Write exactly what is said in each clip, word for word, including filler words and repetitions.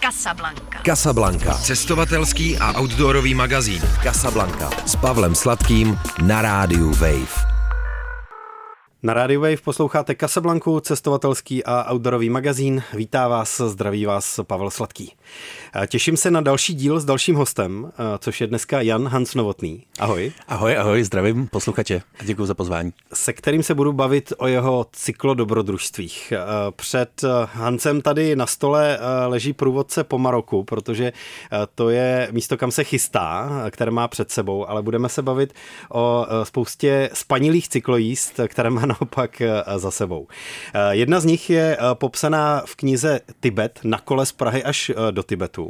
Casablanca. Casablanca. Cestovatelský a outdoorový magazín. Casablanca. S Pavlem Sladkým na rádiu Wave. Na rádiu Wave posloucháte Casablanku, cestovatelský a outdoorový magazín. Vítá vás, zdraví vás Pavel Sladký. Těším se na další díl s dalším hostem, což je dneska Jan Hans Novotný. Ahoj. Ahoj, ahoj, zdravím posluchače a děkuji za pozvání. Se kterým se budu bavit o jeho cyklodobrodružstvích. Před Hansem tady na stole leží průvodce po Maroku, protože to je místo, kam se chystá, které má před sebou, ale budeme se bavit o spoustě spanilých cyklojízd, které má naopak za sebou. Jedna z nich je popsaná v knize Tibet, na kole z Prahy až do Tibetu.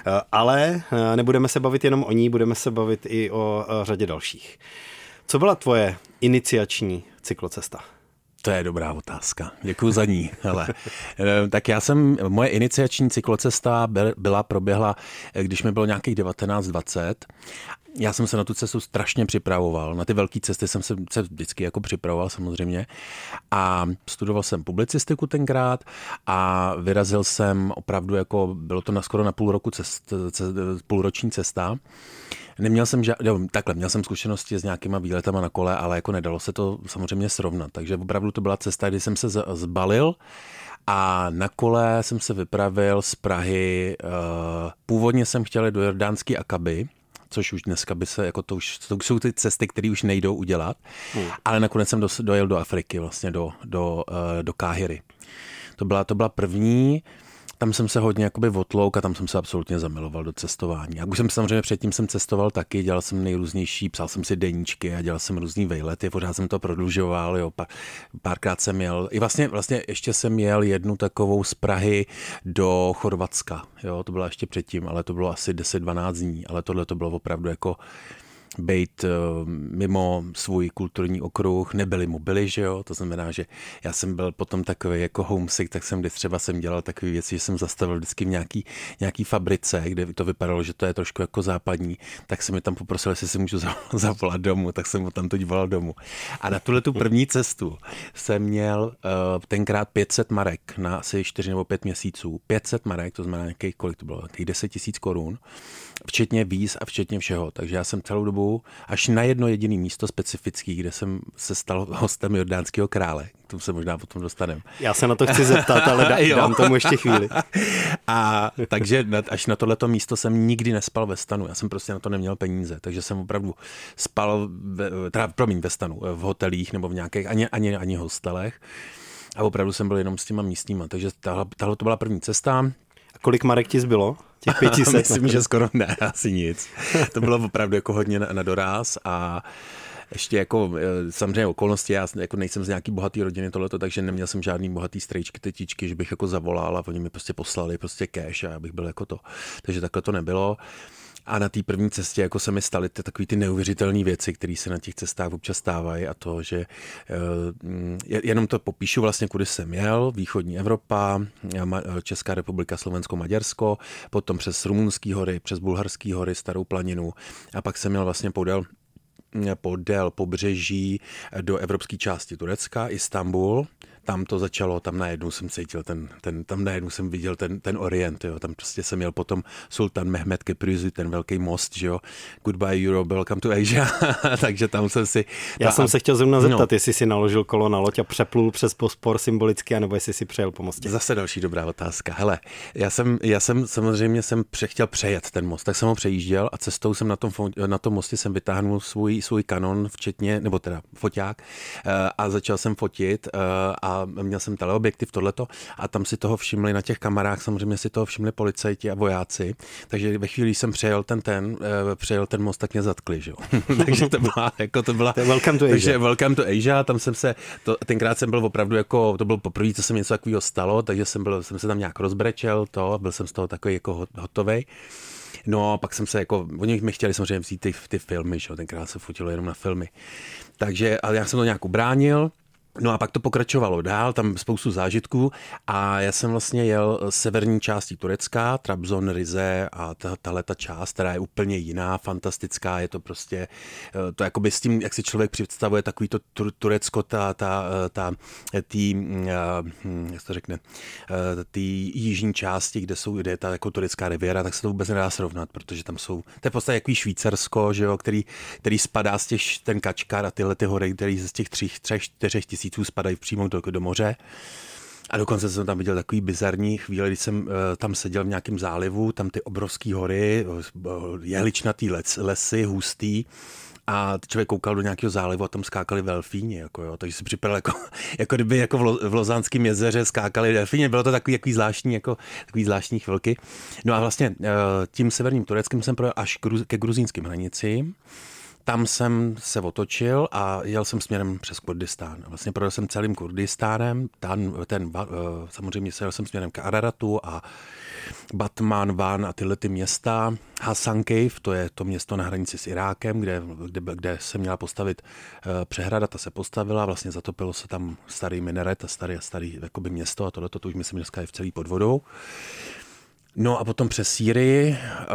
Ale nebudeme se bavit jenom o ní, budeme se bavit i o řadě dalších. Co byla tvoje iniciační cyklocesta? To je dobrá otázka. Děkuji za ní. Hele. Tak já jsem, moje iniciační cyklocesta byla, proběhla, když mi bylo nějakých devatenáct dvacet. Já jsem se na tu cestu strašně připravoval. Na ty velké cesty jsem se, se vždycky jako připravoval samozřejmě. A studoval jsem publicistiku tenkrát a vyrazil jsem opravdu jako, bylo to na skoro na půl roku cest, cest, půlroční cesta. Neměl jsem žád, takhle, měl jsem zkušenosti s nějakýma výletama na kole, ale jako nedalo se to samozřejmě srovnat. Takže opravdu to byla cesta, kdy jsem se zbalil a na kole jsem se vypravil z Prahy. Původně jsem chtěl jít do jordánské Akaby, což už dneska by se, jako to už, to jsou ty cesty, které už nejdou udělat, hmm. ale nakonec jsem dojel do Afriky, vlastně do, do, do Káhiry. To byla, to byla první. Tam jsem se hodně jakoby otlouk a tam jsem se absolutně zamiloval do cestování. A už jsem samozřejmě předtím jsem cestoval taky, dělal jsem nejrůznější, psal jsem si deníčky a dělal jsem různý vejlety, pořád jsem to prodlužoval, jo, pár, párkrát jsem jel. I vlastně, vlastně ještě jsem jel jednu takovou z Prahy do Chorvatska, jo, to bylo ještě předtím, ale to bylo asi deset dvanáct dní, ale tohle to bylo opravdu jako bejt mimo svůj kulturní okruh, nebyli mobily, že jo, to znamená, že já jsem byl potom takový jako homesick, tak jsem, když třeba jsem dělal takové věci, že jsem zastavil vždycky v nějaký, nějaký fabrice, kde to vypadalo, že to je trošku jako západní, tak jsem mi tam poprosil, jestli si můžu zavolat domů, tak jsem ho tam teď volal domů. A na tuhle tu první cestu jsem měl uh, tenkrát pět set marek na asi čtyři nebo pět měsíců. pět set marek, to znamená nějaký, kolik to bylo, nějakých deset tisíc korun, včetně víz a včetně všeho. Takže já jsem celou dobu až na jedno jediné místo specifický, kde jsem se stal hostem jordánského krále. K tomu se možná potom dostaneme. Já se na to chci zeptat, ale dá, dám tomu ještě chvíli. A takže až na tohleto místo jsem nikdy nespal ve stanu. Já jsem prostě na to neměl peníze, takže jsem opravdu spal, ve, teda promiň, ve stanu, v hotelích nebo v nějakých, ani, ani, ani hostelech. A opravdu jsem byl jenom s těma místníma. Takže tahle, tahle to byla první cesta. A kolik marek ti zbylo? Těch pět set? Myslím, že skoro ne, asi nic. To bylo opravdu jako hodně na, na doráz a ještě jako samozřejmě okolnosti, já jako nejsem z nějaký bohatý rodiny tohleto, takže neměl jsem žádný bohatý strejčky, tetičky, že bych jako zavolal a oni mi prostě poslali prostě cash a já bych byl jako to. Takže takhle to nebylo. A na té první cestě jako se mi staly ty, takový ty neuvěřitelné věci, které se na těch cestách občas stávají a to, že jenom to popíšu vlastně, kudy jsem jel, východní Evropa, Česká republika, Slovensko, Maďarsko, potom přes Rumunský hory, přes Bulharský hory, Starou planinu a pak jsem jel vlastně podél podél pobřeží do evropské části Turecka, Istanbul. Tam to začalo, tam najednou jsem cítil ten, ten tam najednou jsem viděl ten, ten orient, jo. Tam prostě jsem měl potom Sultan Mehmed Köprüzü, ten velký most, že jo. Goodbye Europe, welcome to Asia. Takže tam jsem si... Já ta, jsem se chtěl zrovna zeptat, no. jestli si naložil kolo na loď a přeplul přes Bospor symbolicky, anebo jestli si přejel po mostě. Zase další dobrá otázka. Hele, já jsem, já jsem samozřejmě jsem pře, chtěl přejet ten most, tak jsem ho přejížděl a cestou jsem na tom, na tom mostě jsem vytáhnul svůj, svůj Canon, včetně, nebo teda foťák a začal jsem fotit a měl jsem teleobjektiv, tohleto, a tam si toho všimli na těch kamerách, samozřejmě si toho všimli policajti a vojáci, takže ve chvíli, když jsem přejel ten, ten, přejel ten most, tak mě zatkli, že jo. Takže to byla, jako to byla, to welcome to Asia. Takže welcome to Asia, tam jsem se, to, tenkrát jsem byl opravdu jako, to bylo poprvé, co se mi něco takového stalo, takže jsem byl, jsem se tam nějak rozbrečel, to, byl jsem z toho takový jako hotovej. No a pak jsem se jako, oni mi chtěli samozřejmě vzít ty, ty filmy, že jo, tenkrát se fotilo jenom na filmy. Takže, ale já jsem to nějak ubránil. No a pak to pokračovalo dál, tam spoustu zážitků a já jsem vlastně jel severní částí Turecka, Trabzon, Rize a tahle ta část, která je úplně jiná, fantastická, je to prostě, to jakoby s tím, jak si člověk představuje takový to Turecko, ta, ta, ta, tý, jak se to řekne, ty jižní části, kde jsou, kde je ta jako turecká riviera, tak se to vůbec nedá srovnat, protože tam jsou, to je v podstatě jaký Švýcarsko, že jo, který, který spadá z těch, ten Kačkar a tyhle ty hory, který z těch třech, třech, čtyřech tisíců spadají přímo do, do moře. A dokonce jsem tam viděl takový bizarní chvíle, když jsem uh, tam seděl v nějakém zálivu, tam ty obrovské hory, jehličnatý les, lesy, hustý, a člověk koukal do nějakého zálivu a tam skákali delfíni, jako jo, takže si připadal jako, jako kdyby jako v, Lo, v Lozánském jezeře skákali delfíni, bylo to takový, takový zvláštní, jako takový zvláštní chvilky. No a vlastně uh, tím severním Tureckem jsem projel až ke gruzínským hranicím. Tam jsem se otočil a jel jsem směrem přes Kurdistán. Vlastně projel jsem celým Kurdistánem, ten, ten, samozřejmě jel jsem směrem k Araratu a Batman, Van a tyhle ty města. Hasankeyf, to je to město na hranici s Irákem, kde, kde, kde se měla postavit přehrada, ta se postavila, vlastně zatopilo se tam starý minaret a starý, starý jakoby město a tohleto, to už myslím dneska je v celý pod vodou. No a potom přes Sýrii uh,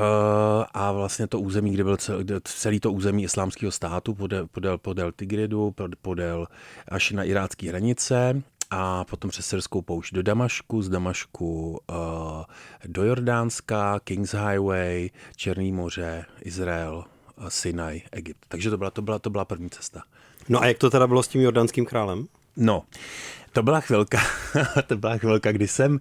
a vlastně to území, kde byl celý, celý to území islámského státu podél, podél, podél Tigridu, podél až na irácké hranice a potom přes syrskou poušť do Damašku, z Damašku uh, do Jordánska, Kings Highway, Černý moře, Izrael, uh, Sinaj, Egypt. Takže to byla, to, byla, to byla první cesta. No a jak to teda bylo s tím jordánským králem? No, to byla chvilka, to byla chvilka, kdy jsem,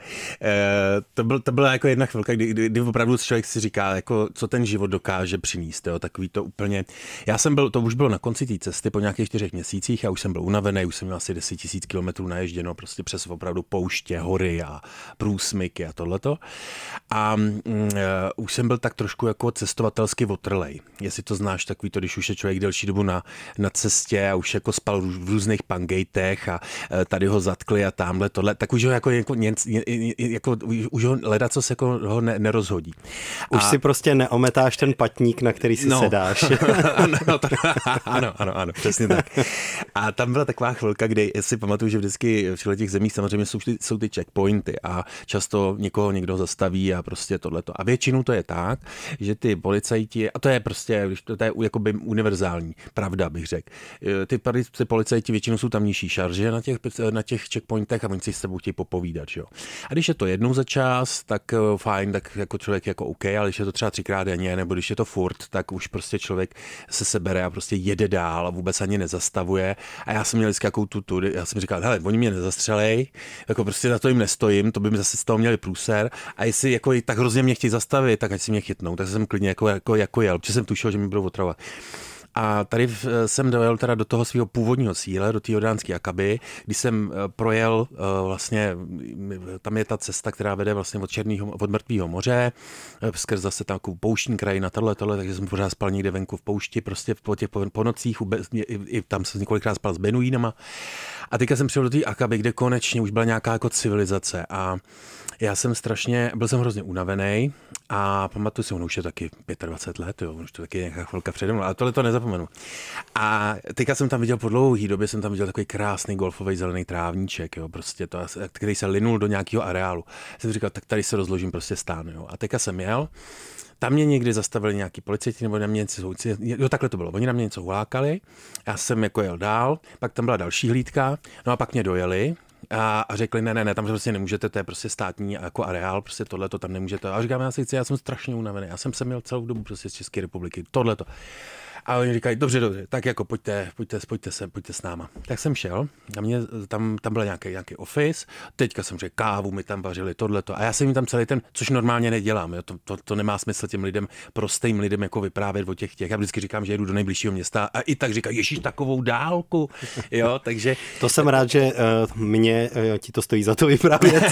to, byl, to byla jako jedna chvilka, kdy, kdy, kdy opravdu člověk si říká, jako, co ten život dokáže přinést, jo, takový to úplně, já jsem byl, to už bylo na konci té cesty, po nějakých čtyřech měsících, já už jsem byl unavený, už jsem měl asi deset tisíc kilometrů naježděno, prostě přes opravdu pouště, hory a průsmyky a tohleto. A uh, už jsem byl tak trošku jako cestovatelsky otrlej. Jestli to znáš, takový to, když už je člověk delší dobu na, na cestě a už jako spal v různých pangejtech a uh, tady ho zatkli a tamhle tohle, tak už ho jako, jako, jako už ho ledacos jako ho ne, nerozhodí. Už a... si prostě neometáš ten patník, na který si no. sedáš. ano, to, ano, ano, ano, přesně tak. A tam byla taková chvilka, kdy si pamatuju, že vždycky v těch zemích samozřejmě jsou ty, jsou ty checkpointy a často někoho někdo zastaví a prostě tohleto. A většinou to je tak, že ty policajti, a to je prostě, to, to je jakoby univerzální pravda, bych řekl. Ty, ty policajti většinou jsou tam nižší šarže na těch, na těch checkpointech a oni si s tebou chtějí popovídat, jo. A když je to jednou za čas, tak uh, fajn, tak jako člověk jako OK, ale když je to třeba třikrát denně, nebo když je to furt, tak už prostě člověk se sebere a prostě jede dál a vůbec ani nezastavuje. A já jsem měl vždycky jakou tu, tu já jsem říkal, hele, oni mě nezastřelej, jako prostě za to jim nestojím, to by mi zase z toho měli průser. A jestli jako tak hrozně mě chtějí zastavit, tak ať si mě chytnou, tak jsem klidně jako, jako, jako jel, protože jsem tušil, že mi budou otravovat. A tady jsem dojel teda do toho svého původního cíle, do té jordánské Akaby, kdy jsem projel vlastně, tam je ta cesta, která vede vlastně od Černého, od Mrtvého moře, skrz zase takovou pouštní krajina, tohle, tohle, takže jsem pořád spal někde venku v poušti, prostě po těch po nocích, i, i tam jsem několikrát spal s benuínama. A teďka jsem přijel do té Akaby, kde konečně už byla nějaká jako civilizace a já jsem strašně, byl jsem hrozně unavený a pamatuju si, ono už je taky dvacet pět let, jo, už to taky je nějaká chvilka přede mnou, ale tohle to nezapomenu. A teďka jsem tam viděl po dlouhý době, jsem tam viděl takový krásný golfový zelený trávníček, jo, prostě to, který se linul do nějakého areálu. Jsem říkal, tak tady se rozložím prostě stán, jo. A teďka jsem jel, tam mě někdy zastavili nějaký policajti, nebo na mě něco, jo, takhle to bylo, oni na mě něco hulákali, já jsem jako jel dál, pak tam byla další hlídka, no a pak mě dojeli, A, a řekli, ne, ne, ne, tam prostě nemůžete, to je prostě státní jako areál, prostě tohle to tam nemůžete. A říkám, já si chci, já jsem strašně unavený, já jsem se měl celou dobu prostě z České republiky, tohle to. A oni říkají, dobře, dobře, tak jako pojďte, pojďte, pojďte se, pojďte s náma. Tak jsem šel, a mě, tam, tam byl nějaký, nějaký office, teďka jsem řekl, kávu mi tam vařili, tohleto. A já jsem jim tam celý ten, což normálně nedělám, jo, to, to, to nemá smysl těm lidem, prostým lidem jako vyprávět o těch těch. Já vždycky říkám, že jedu do nejbližšího města a i tak říkají, ježíš, takovou dálku, jo, takže. To jsem rád, že uh, mě uh, ti to stojí za to vyprávět.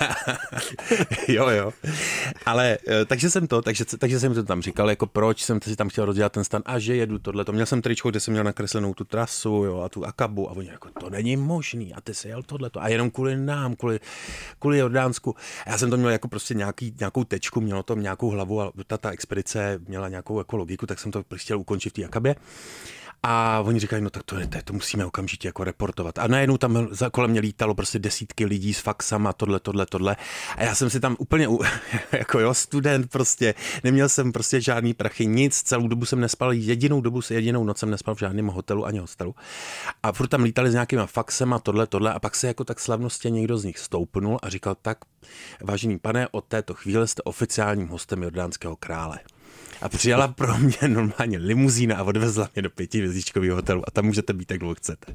jo, jo. Ale uh, takže jsem to, takže, takže jsem to tam říkal, jako proč jsem si tam chtěl rozdělat ten stan a že jedu tohleto. Měl jsem tričko, kde jsem měl nakreslenou tu trasu, jo, a tu Akabu a oni jako, to není možný a ty jsi jel tohleto a jenom kvůli nám, kvůli, kvůli Jordánsku. A já jsem to měl jako prostě nějaký, nějakou tečku, mělo to nějakou hlavu a ta, ta expedice měla nějakou jako logiku, tak jsem to chtěl ukončit v té Akabě. A oni říkají, no tak to, to, to musíme okamžitě jako reportovat. A najednou tam za kolem mě lítalo prostě desítky lidí s faxama, tohle, tohle, tohle. A já jsem si tam úplně, jako jo, student prostě, neměl jsem prostě žádný prachy, nic, celou dobu jsem nespal, jedinou dobu, jedinou noc jsem nespal v žádném hotelu ani hostelu. A furt tam lítali s nějakýma faxema, tohle, tohle. A pak se jako tak slavnostně někdo z nich stoupnul a říkal, tak, vážený pane, od této chvíle jste oficiálním hostem jordánského krále. A přijala pro mě normálně limuzína a odvezla mě do pětihvězdičkového hotelu a tam můžete být, jak dlouho chcete.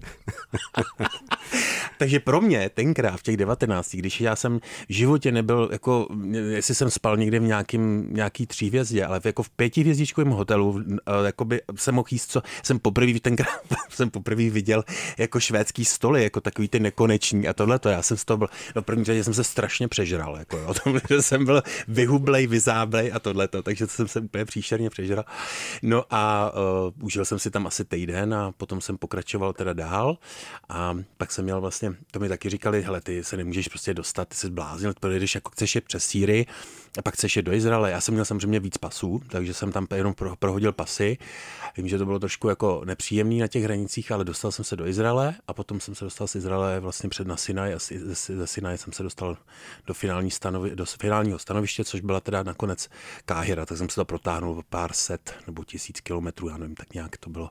Takže pro mě tenkrát v těch devatenácti, když já jsem v životě nebyl, jako, jestli jsem spal někde v nějakým, nějaký tříhvězdě, ale jako v pětihvězdičkovém hotelu, jako by jsem mohl jíst, co jsem poprvé tenkrát jsem poprvé viděl jako švédský stoly, jako takový ty nekoneční a tohleto. Já jsem z toho byl, no první řadě jsem se strašně přežral, jako jo, tom, že jsem byl vyhublej, vyzáblej a tohleto, takže to jsem se úplně příšerně přežral. No a uh, užil jsem si tam asi týden a potom jsem pokračoval teda dál a pak jsem měl vlastně, to mi taky říkali, hele, ty se nemůžeš prostě dostat, ty jsi zbláznil, když jako chceš jet přes Sýrii a pak chceš jet do Izraele. Já jsem měl samozřejmě víc pasů, takže jsem tam jenom pro, prohodil pasy. Vím, že to bylo trošku jako nepříjemný na těch hranicích, ale dostal jsem se do Izraele a potom jsem se dostal z Izraele vlastně před na Sinaj a ze, ze Sinaje jsem se dostal do, finální stanovi, do finálního stanoviště, což byla teda nakonec Káhira, tak jsem se to protáhnul pár set nebo tisíc kilometrů, já nevím, tak nějak to bylo.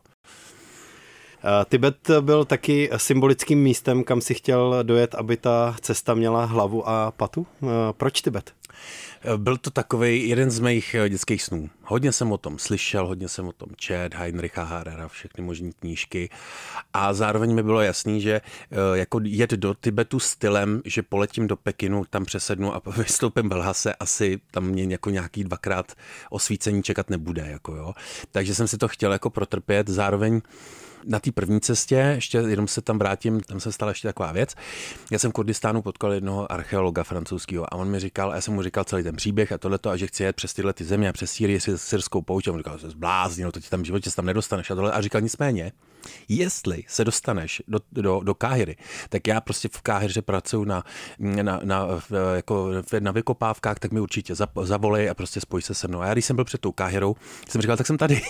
Tibet byl taky symbolickým místem, kam si chtěl dojet, aby ta cesta měla hlavu a patu. Proč Tibet? Byl to takovej jeden z mých dětských snů. Hodně jsem o tom slyšel, hodně jsem o tom čet, Heinricha Harrera, všechny možné knížky a zároveň mi bylo jasný, že jako jet do Tibetu stylem, že poletím do Pekinu, tam přesednu a vystoupím v Lhase, asi tam mě jako nějaký dvakrát osvícení čekat nebude. Jako jo. Takže jsem si to chtěl jako protrpět, zároveň na té první cestě, ještě jenom se tam vrátím, tam se stala ještě taková věc. Já jsem v Kurdistánu potkal jednoho archeologa francouzského a on mi říkal, a já jsem mu říkal celý ten příběh a tohleto, a že chci jet přes tyhle ty země a přes Sýrii, syrskou pouť. A on říkal, že jsi zbláznil, to ti tam v životě tam nedostaneš a tohle. A říkal, nicméně, jestli se dostaneš do, do, do Káhiry, tak já prostě v Káhiře pracuji na, na, na, jako na vykopávkách, tak mi určitě zavolej a prostě spoj se se mnou. A já když jsem byl před tou Káhirou, jsem říkal, tak jsem tady.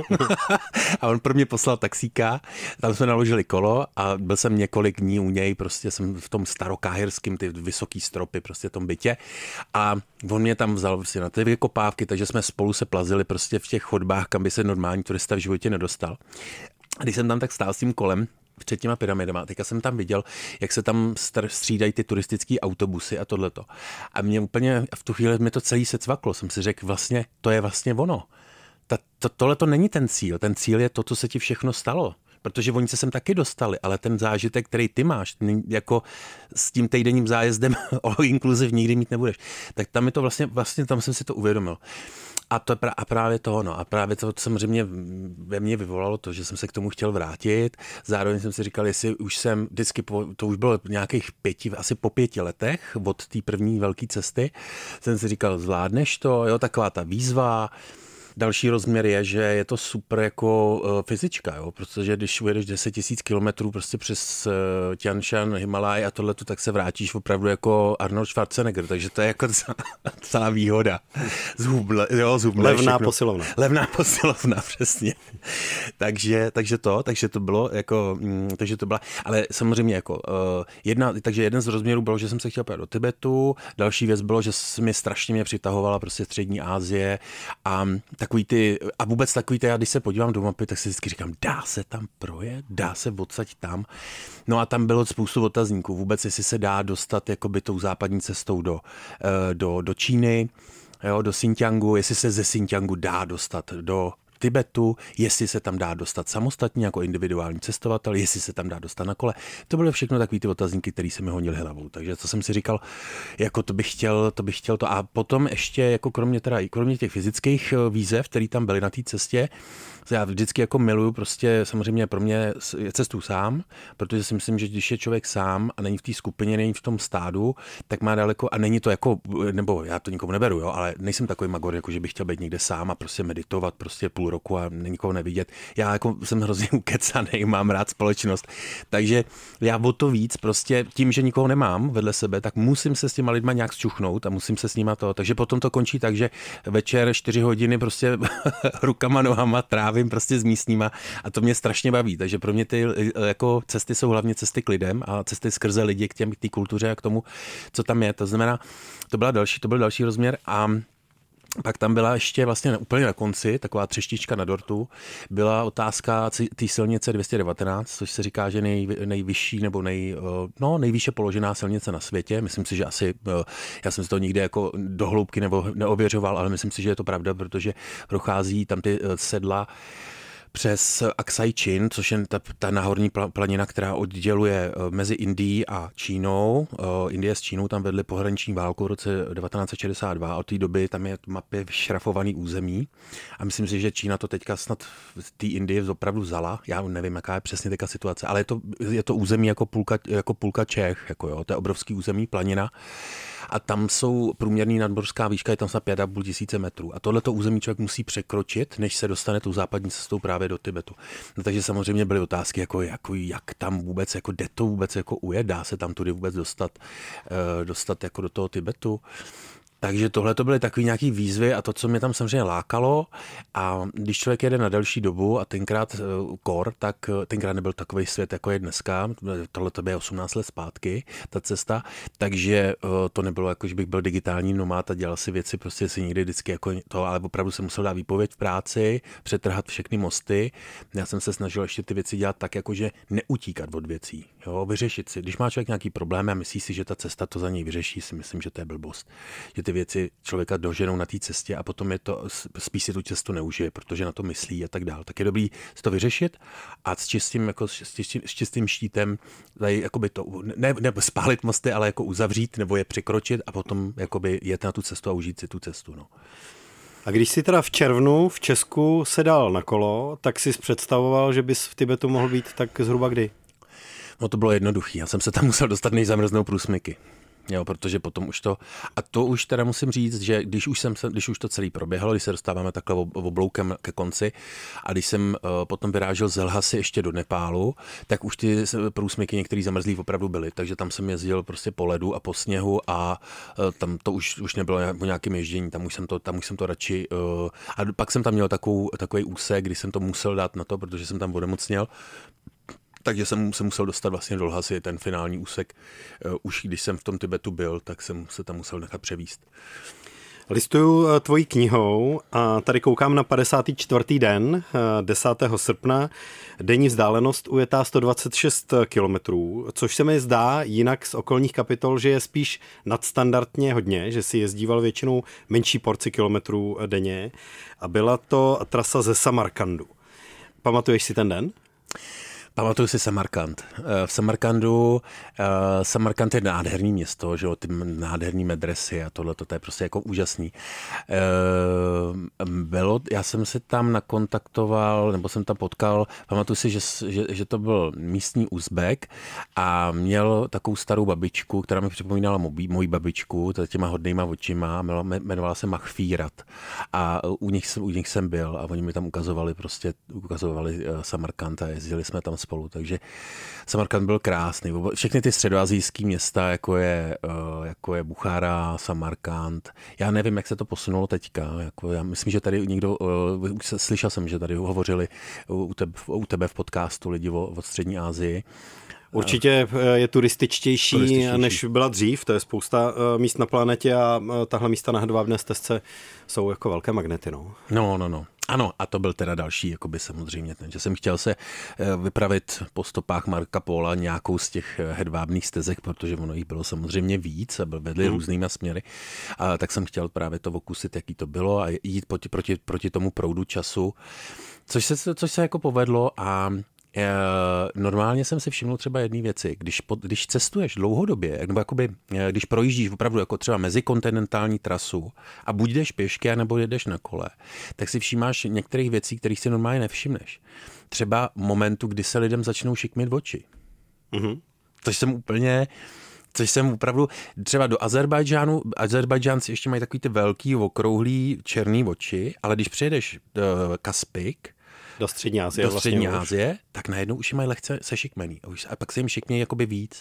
A on pro mě poslal taxíka. Tam jsme naložili kolo a byl jsem několik dní u něj, prostě jsem v tom starokáhirském, ty vysoký stropy, prostě v tom bytě a on mě tam vzal prostě na ty vykopávky, takže jsme spolu se plazili prostě v těch chodbách, kam by se normální turista v životě nedostal. A když jsem tam tak stál s tím kolem, před těma pyramidama, teďka jsem tam viděl, jak se tam střídají ty turistický autobusy a tohleto. A mě úplně v tu chvíli mi to celý se cvaklo, jsem si řekl, vlastně, to je vlastně ono. Ta, to, tohle to není ten cíl. Ten cíl je to, co se ti všechno stalo. Protože oni se sem taky dostali, ale ten zážitek, který ty máš, jako s tím týdenním zájezdem all inclusive nikdy mít nebudeš. Tak tam je to vlastně, vlastně tam jsem si to uvědomil. A, to, a právě to, no, a právě to samozřejmě ve mně vyvolalo to, že jsem se k tomu chtěl vrátit. Zároveň jsem si říkal, jestli už jsem vždycky, po, to už bylo nějakých pěti, asi po pěti letech od té první velké cesty, jsem si říkal, zvládneš to, jo, taková ta výzva. Další rozměr je, že je to super jako uh, fyzička, jo? Protože když ujedeš deset tisíc kilometrů prostě přes uh, Tian Shan, Himalaj a tohleto, tak se vrátíš opravdu jako Arnold Schwarzenegger, takže to je jako celá výhoda. Zhuble, jo, zhuble Levná všechno. posilovna. Levná posilovna, přesně. takže, takže to, takže to bylo jako, mm, takže to byla, ale samozřejmě jako uh, jedna, takže jeden z rozměrů bylo, že jsem se chtěl pojít do Tibetu, další věc bylo, že mě strašně mě přitahovala prostě střední Asie a takový ty, a vůbec takový ty, já když se podívám do mapy, tak si vždycky říkám, dá se tam projet, dá se odsaď tam. No a tam bylo spoustu otazníků, vůbec jestli se dá dostat jakoby tou západní cestou do, do, do Číny, jo, do Xinjiangu, jestli se ze Xinjiangu dá dostat do Tibetu, jestli se tam dá dostat samostatně jako individuální cestovatel, jestli se tam dá dostat na kole. To byly všechno takový ty otazníky, které se mi honily hlavou. Takže to jsem si říkal, jako to bych chtěl, to bych chtěl to. A potom ještě jako kromě teda i kromě těch fyzických výzev, které tam byly na té cestě, já vždycky jako miluju prostě samozřejmě pro mě cestu sám, protože si myslím, že když je člověk sám a není v té skupině, není v tom stádu, tak má daleko, a není to jako, nebo já to nikomu neberu, jo, ale nejsem takový magor, jako že bych chtěl být někde sám a prostě meditovat prostě půl roku a nikoho nevidět. Já jako jsem hrozně ukecanej, mám rád společnost. Takže já o to víc prostě tím, že nikoho nemám vedle sebe, tak musím se s těma lidma nějak zčuchnout a musím se s nima to. Takže potom to končí tak, že večer čtyři hodiny prostě rukama, nohama, tráv trávím prostě s místníma a to mě strašně baví. Takže pro mě ty jako cesty jsou hlavně cesty k lidem a cesty skrze lidi k těm, k té kultuře a k tomu, co tam je. To znamená, to byla další, to byl další rozměr a pak tam byla ještě vlastně úplně na konci, taková třštička na dortu, byla otázka té silnice dvě stě devatenáct, což se říká, že nej, nejvyšší nebo nej, no, nejvýše položená silnice na světě. Myslím si, že asi, já jsem si to nikdy jako do hloubky nebo neověřoval, ale myslím si, že je to pravda, protože prochází tam ty sedla přes Aksai Chin, což je ta, ta náhorní planina, která odděluje mezi Indií a Čínou. Indie s Čínou tam vedly pohraniční válku v roce devatenáct set šedesát dva. Od té doby tam je mapě vyšrafovaný území. A myslím si, že Čína to teďka snad v té Indii opravdu vzala. Já nevím, jaká je přesně teďka situace, ale je to, je to území jako půlka, jako půlka Čech. Jako jo, to je obrovský území, planina. A tam jsou průměrný nadmořská výška, je tam snad pět a půl tisíce metrů. A tohleto území člověk musí překročit, než se dostane tou západní cestou právě do Tibetu. No, takže samozřejmě byly otázky, jako, jako, jak tam vůbec, jako jde to vůbec jako ujet, dá se tam tudy vůbec dostat, uh, dostat jako do toho Tibetu. Takže tohle to byly takový nějaký výzvy a to, co mě tam samozřejmě lákalo. A když člověk jede na delší dobu a tenkrát uh, kor, tak uh, tenkrát nebyl takový svět, jako je dneska. Tohle to bylo osmnáct let zpátky, ta cesta. Takže uh, to nebylo jako, že bych byl digitální nomád a dělal si věci, prostě si někdy vždycky jako to, ale opravdu jsem musel dát výpověď v práci, přetrhat všechny mosty. Já jsem se snažil ještě ty věci dělat tak, jakože neutíkat od věcí, jo, vyřešit si. Když má člověk nějaký problém a myslí si, že ta cesta to za něj vyřeší, si myslím, že to je blbost. Že ty věci člověka doženou na té cestě a potom je to, spíš si tu cestu neužije, protože na to myslí a tak dál. Tak je dobrý si to vyřešit a s čistým, jako, s čistým, s čistým štítem tady, jakoby to, ne, ne spálit mosty, ale jako uzavřít nebo je překročit a potom jakoby jet na tu cestu a užít si tu cestu. No. A když si teda v červnu v Česku sedal na kolo, tak jsi představoval, že bys v Tibetu mohl být tak zhruba kdy? No to bylo jednoduché. Já jsem se tam musel dostat, než zamrznou průsmyky. Jo, protože potom už to, a to už teda musím říct, že když už, jsem, když už to celý proběhlo, když se dostáváme takhle obloukem ke konci a když jsem uh, potom vyrážel z Lhasy ještě do Nepálu, tak už ty průsmyky některý zamrzlý opravdu byly, takže tam jsem jezdil prostě po ledu a po sněhu a uh, tam to už, už nebylo o nějakém ježdění, tam už jsem to, tam už jsem to radši, uh, a pak jsem tam měl takovou, takový úsek, kdy jsem to musel dát na to, protože jsem tam onemocněl. Takže jsem se musel dostat vlastně do Lhasy, ten finální úsek. Uh, už když jsem v tom Tibetu byl, tak jsem se tam musel nechat převízt. Listuju tvojí knihou a tady koukám na padesátý čtvrtý den, desátého srpna, denní vzdálenost ujetá sto dvacet šest kilometrů, což se mi zdá jinak z okolních kapitol, že je spíš nadstandardně hodně, že si jezdíval většinou menší porci kilometrů denně a byla to trasa ze Samarkandu. Pamatuješ si ten den? Pamatuju si Samarkand. V Samarkandu, Samarkand je nádherný město, že jo, ty nádherný medresy a tohle, to je prostě jako úžasný. Bylo, já jsem se tam nakontaktoval, nebo jsem tam potkal, pamatuju si, že, že, že to byl místní Uzbek a měl takovou starou babičku, která mi připomínala mojí, mojí babičku, těma hodnýma očima, jmenovala se Machfírat a u nich, u nich jsem byl a oni mi tam ukazovali prostě, ukazovali Samarkand a jezdili jsme tam spolu, takže Samarkand byl krásný. Všechny ty středoasijské města, jako je, jako je Buchára, Samarkand, já nevím, jak se to posunulo teďka. Jako já myslím, že tady někdo, slyšel jsem, že tady hovořili u tebe, u tebe v podcastu lidi o, o střední Asii. Určitě je turističtější, turističtější, než byla dřív. To je spousta míst na planetě a tahle místa na hedvábné stezce jsou jako velké magnety. No, no, no. no. Ano, a to byl teda další, jakoby samozřejmě, ten, že jsem chtěl se vypravit po stopách Marca Pola nějakou z těch hedvábných stezek, protože ono jich bylo samozřejmě víc a vedly hmm. různýma směry, a tak jsem chtěl právě to okusit, jaký to bylo a jít proti, proti, proti tomu proudu času, což se, což se jako povedlo a normálně jsem si všiml třeba jedné věci, když, pod, když cestuješ dlouhodobě, nebo jakoby, když projíždíš opravdu jako třeba mezikontinentální trasu a buď jdeš pěšky, nebo jedeš na kole, tak si všímáš některých věcí, kterých si normálně nevšimneš. Třeba momentu, kdy se lidem začnou šikmit oči. Mm-hmm. Což jsem úplně... Což jsem opravdu, třeba do Azerbajdžánu, Azerbajdžánci ještě mají takový ty velký, okrouhlý, černý oči, ale když přijedeš do Kaspik, do střední Asie, do střední vlastně Asie, tak najednou už mají lehce sešikmený. A pak se jim šikmějí jakoby víc.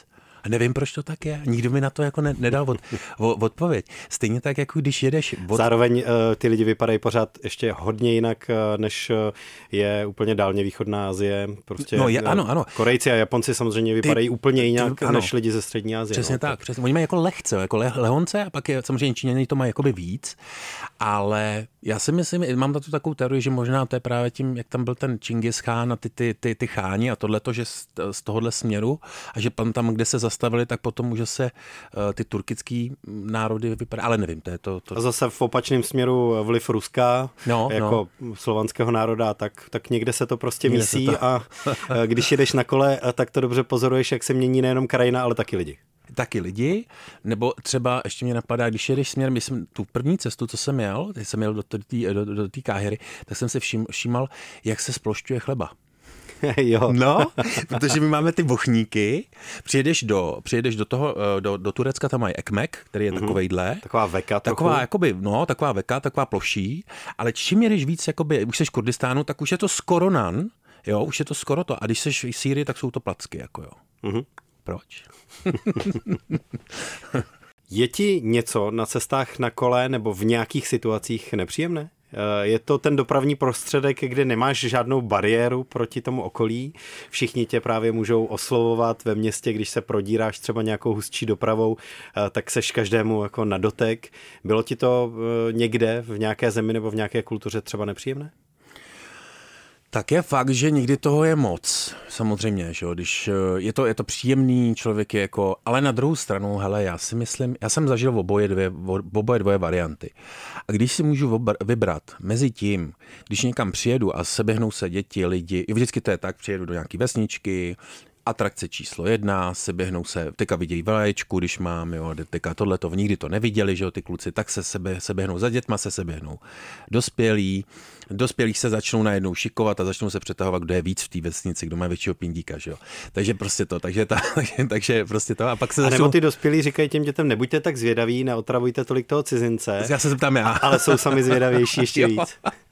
A nevím, proč to tak je. Nikdo mi na to jako ne, nedal od, o, odpověď. Stejně tak, jako když jedeš... Od... Zároveň uh, ty lidi vypadají pořád ještě hodně jinak, uh, než uh, je úplně dálně východná Asie. Prostě, no je, uh, ano, ano. Korejci a Japonci samozřejmě vypadají ty, úplně jinak, ty, než lidi ze střední Asie. Přesně no. tak. Přesně. Oni mají jako lehce, jako le, lehonce a pak je, samozřejmě Číňané to mají jakoby víc, ale já si myslím, mám tu takovou teorii, že možná to je právě tím, jak tam byl ten Čingis Chán a ty, ty, ty, ty cháni a tohleto, že z, z tohohle směru a že tam, kde se zastavili, tak potom už se uh, ty turkický národy vypadají, ale nevím, to je to, to... A zase v opačném směru vliv Ruska, no, jako no. slovanského národa, tak, tak někde se to prostě někde mísí to... a když jedeš na kole, tak to dobře pozoruješ, jak se mění nejenom krajina, ale taky lidi. Taky lidi, nebo třeba ještě mě napadá, když jedeš směr, myslím, tu první cestu, co jsem jel, když jsem jel do té do, do, do Káhiry, tak jsem se všim, všímal, jak se splošťuje chleba. Jo. No, protože my máme ty bochníky, přijedeš do, přijedeš do toho, do, do Turecka, tam mají ekmek, který je mm-hmm. takovejhle. Taková veka trochu. Taková, jakoby, no, taková veka, taková ploší, ale čím jedeš víc, jakoby, už jsi v Kurdistánu, tak už je to skoro nan, jo, už je to skoro to. A když jsi v Sýrii, tak jsou to placky, jako jo. Mm-hmm. Proč? Je ti něco na cestách na kole nebo v nějakých situacích nepříjemné? Je to ten dopravní prostředek, kde nemáš žádnou bariéru proti tomu okolí. Všichni tě právě můžou oslovovat ve městě, když se prodíráš třeba nějakou hustší dopravou, tak seš každému jako na dotek. Bylo ti to někde v nějaké zemi nebo v nějaké kultuře třeba nepříjemné? Tak je fakt, že někdy toho je moc, samozřejmě, že jo, když je to, je to příjemný, člověk je jako, ale na druhou stranu, hele, já si myslím, já jsem zažil oboje dvě, oboje dvoje varianty. A když si můžu vybrat mezi tím, když někam přijedu a seběhnou se děti, lidi, vždycky to je tak, přijedu do nějaký vesničky, atrakce číslo jedna, seběhnou se, teďka vidějí vlaječku, když mám, jo, teďka tohleto, nikdy to neviděli, že jo, ty kluci, tak se sebe, seběhnou za dětma, se seběhnou dospělí, dospělí se začnou najednou šikovat a začnou se přetahovat, kdo je víc v té vesnici, kdo má většího pindíka, že jo. Takže prostě to, takže, ta, takže prostě to a pak se začnou... A začnou... nebo ty dospělí říkají těm dětem, nebuďte tak zvědaví, neotravujte tolik toho cizince. Já se zeptám já. Ale jsou sami zvědavější ještě víc.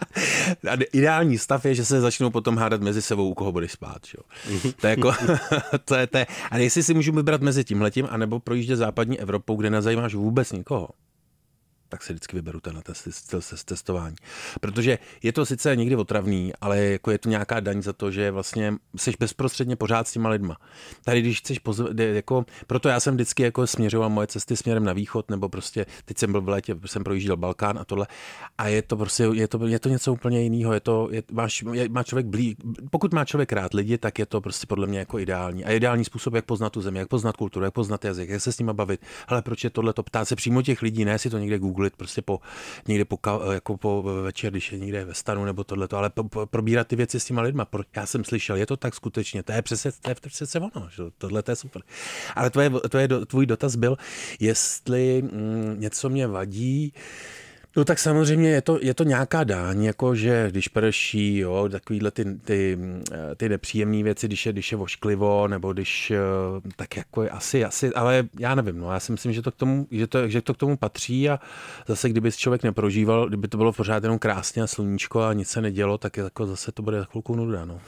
A ideální stav je, že se začnou potom hádat mezi sebou, u koho budeš spát, že jo. To je jako to je, to je. A jestli si můžu vybrat mezi tímhletím, anebo projíždět západní Evropou, kde nezajímáš vůbec nikoho, tak si vždycky vyberu tenhle styl testování. Protože je to sice někdy otravný, ale jako je to nějaká daň za to, že vlastně jsi bezprostředně pořád s těma lidma. Tady, když chceš pozv... jako, proto já jsem vždycky jako směřoval moje cesty směrem na východ, nebo prostě, teď jsem byl v létě, jsem projížděl Balkán a tohle. A je to prostě, je to, je to něco úplně jiného. Je to, je, máš, je, má člověk blí, pokud má člověk rád lidi, tak je to prostě podle mě jako ideální. A ideální způsob, jak poznat tu zemi, jak poznat kulturu, jak poznat jazyk, jak se s nima bavit. Hele, proč je tohle to ptát se přímo těch lidí, ne si to někde Google prostě po, někde po, jako po večer, když je někde ve stanu nebo tohleto, ale po, po, probírat ty věci s těma lidma. Já jsem slyšel, je to tak skutečně, to je přesně, to je přesně ono, že? Tohle to je super. Ale tvoje, tvoje, tvůj dotaz byl, jestli mm, něco mě vadí. No tak samozřejmě je to, je to nějaká dáň, jako že když prší, jo, takovýhle ty, ty, ty nepříjemné věci, když je, když je vošklivo, nebo když, tak jako je asi, asi, ale já nevím, no já si myslím, že to k tomu, že to, že to k tomu patří a zase kdyby člověk neprožíval, kdyby to bylo pořád jenom krásně a sluníčko a nic se nedělo, tak je jako zase to bude za chvilku nuda, no.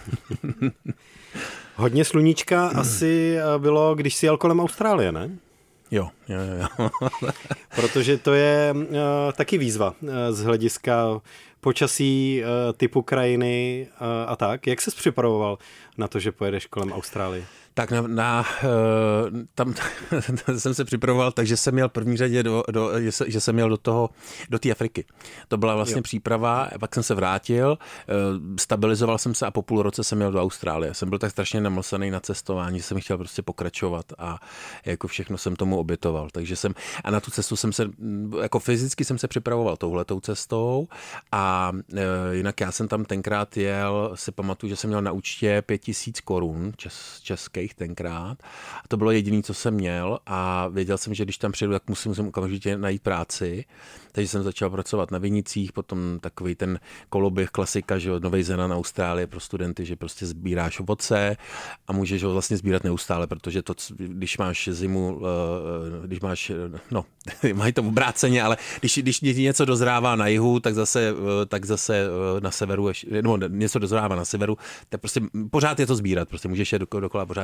Hodně sluníčka asi bylo, když jsi jel kolem Austrálie, ne? Jo, jo, jo. Protože to je uh, taky výzva uh, z hlediska počasí, uh, typu krajiny uh, a tak. Jak ses připravoval na to, že pojedeš kolem Austrálie? Tak na, na, tam jsem se připravoval, takže jsem měl v první řadě, do, do, že jsem měl do toho, do té Afriky. To byla vlastně jo. příprava, pak jsem se vrátil, stabilizoval jsem se a po půl roce jsem měl do Austrálie. Jsem byl tak strašně namlsaný na cestování, že jsem chtěl prostě pokračovat a jako všechno jsem tomu obětoval. Takže jsem, a na tu cestu jsem se, jako fyzicky jsem se připravoval touhletou cestou a jinak já jsem tam tenkrát jel, si pamatuju, že jsem měl na účtě pět tisíc korun čes, českých tenkrát. A to bylo jediné, co jsem měl a věděl jsem, že když tam přijedu, tak musím, musím okamžitě najít práci. Takže jsem začal pracovat na vinicích, potom takový ten koloběh klasika, že Nový Zéland, Austrálie pro studenty, že prostě sbíráš ovoce a můžeš ho vlastně sbírat neustále, protože to, když máš zimu, když máš, no, mají to obráceně, ale když, když něco dozrává na jihu, tak zase, tak zase na severu, no, něco dozrává na severu, tak prostě pořád je to sbírat, prostě můžeš je dokola pořádně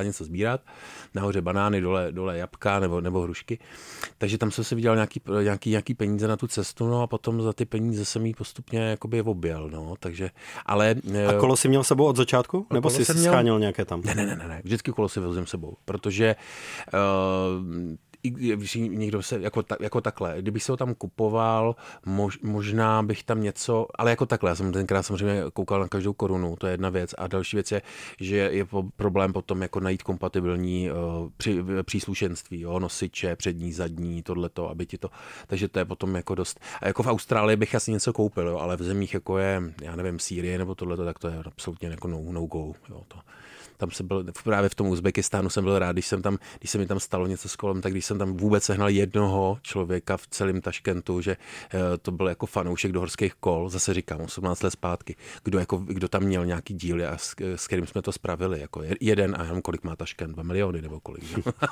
něco sbírat. Nahoře banány, dole, dole jabka nebo, nebo hrušky. Takže tam jsem si vydělal nějaký, nějaký, nějaký peníze na tu cestu, no a potom za ty peníze jsem jí postupně jakoby objel, no, takže, ale... A kolo si měl sebou od začátku? Nebo jsi měl... scháněl nějaké tam? Ne, ne, ne, ne, vždycky kolo si vozím sebou, protože uh, když někdo se, jako, ta, jako takhle, kdybych se ho tam kupoval, mož, možná bych tam něco, ale jako takhle, já jsem tenkrát samozřejmě koukal na každou korunu, to je jedna věc a další věc je, že je problém potom jako najít kompatibilní uh, při, příslušenství, jo, nosiče, přední, zadní, tohleto, aby ti to, takže to je potom jako dost, a jako v Austrálii bych asi něco koupil, jo, ale v zemích jako je, já nevím, Sýrie nebo tohleto, tak to je absolutně jako no, no go, jo, to. Tam jsem byl, právě v tom Uzbekistánu jsem byl rád, když jsem tam, když se mi tam stalo něco s kolem, tak když jsem tam vůbec sehnal jednoho člověka v celém Taškentu, že to byl jako fanoušek do horských kol, zase říkám, osmnáct let zpátky, kdo, jako, kdo tam měl nějaký díly a s, s kterým jsme to spravili, jako jeden a jenom kolik má Taškent, dva miliony nebo kolik.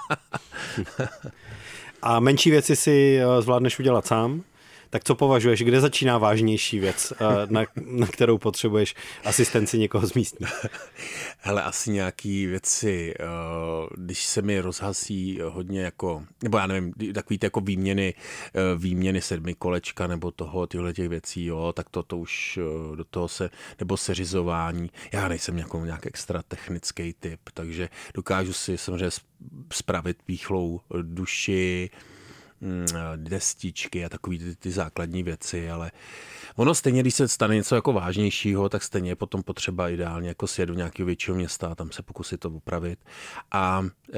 A menší věci si zvládneš udělat sám? Tak co považuješ, kde začíná vážnější věc, na, na kterou potřebuješ asistenci někoho z místních? Hele, asi nějaký věci, když se mi rozhasí hodně jako, nebo já nevím, takový ty jako výměny, výměny sedmi kolečka nebo toho, tyhle těch věcí, jo, tak to, to už do toho se, nebo seřizování. Já nejsem jako nějak extra technický typ, takže dokážu si samozřejmě spravit píchlou duši, destičky a takový ty, ty základní věci, ale ono stejně, když se stane něco jako vážnějšího, tak stejně je potom potřeba ideálně jako sjet do nějakého většího města a tam se pokusit to opravit. A e,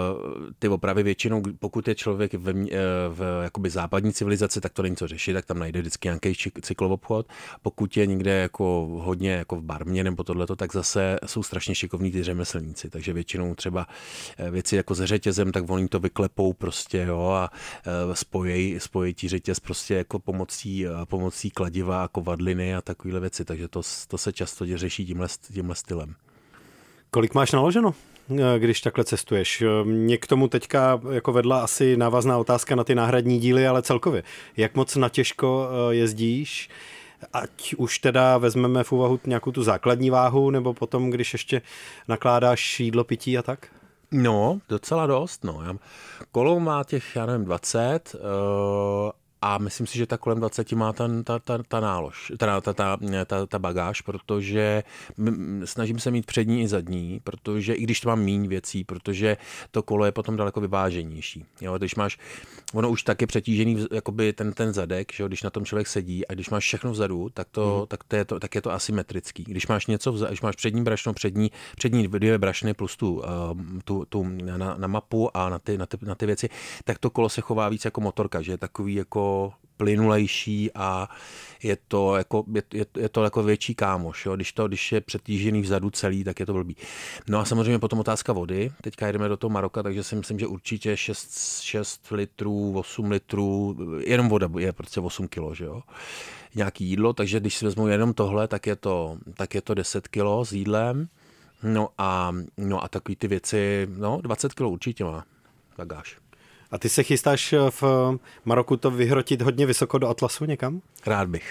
ty opravy většinou, pokud je člověk v, e, v jakoby západní civilizaci, tak to není co řešit, tak tam najde vždycky nějaký cykloobchod. Pokud je někde jako hodně jako v Barmě nebo tohleto, tak zase jsou strašně šikovní ty řemeslníci, takže většinou třeba věci jako se řetězem, tak oni to vyklepou prostě, jo, a spojí, spojí ti řetěz prostě jako pomocí, pomocí kladiva a kovadliny a takovéhle věci, takže to, to se často řeší tímhle, tímhle stylem. Kolik máš naloženo, když takhle cestuješ? Mě k tomu teďka jako vedla asi návazná otázka na ty náhradní díly, ale celkově. Jak moc natěžko jezdíš? Ať už teda vezmeme v úvahu nějakou tu základní váhu, nebo potom, když ještě nakládáš jídlo, pití a tak? No, docela dost, no. Kolo má těch, já nevím, dvacet uh, a myslím si, že ta kolem dvacet má ten, ta, ta, ta nálož, ta, ta, ta, ta, ta bagáž, protože snažím se mít přední i zadní, protože i když to mám míň věcí, protože to kolo je potom daleko vyváženější. Jo, když máš, ono už tak je přetížený jakoby ten, ten zadek, že jo, když na tom člověk sedí a když máš všechno vzadu, tak, to, mm. tak, to je, to, tak je to asymetrický. Když máš něco vzadu, když máš přední brašno, přední, přední dvě brašny plus tu, tu, tu na, na mapu a na ty, na, ty, na ty věci, tak to kolo se chová víc jako motorka, že je takový jako plynulejší a je to jako, je, je, je to jako větší kámoš. Jo? Když, to, když je přetížený vzadu celý, tak je to blbý. No a samozřejmě potom otázka vody. Teďka jdeme do toho Maroka, takže si myslím, že určitě šest litrů, osm litrů, jenom voda je prostě osm kilo, že jo? Nějaký jídlo, takže když si vezmu jenom tohle, tak je to, tak je to deset kilo s jídlem. No a, no a takový ty věci, no dvacet kilo určitě má bagáž. A ty se chystáš v Maroku to vyhrotit hodně vysoko do Atlasu někam? Rád bych.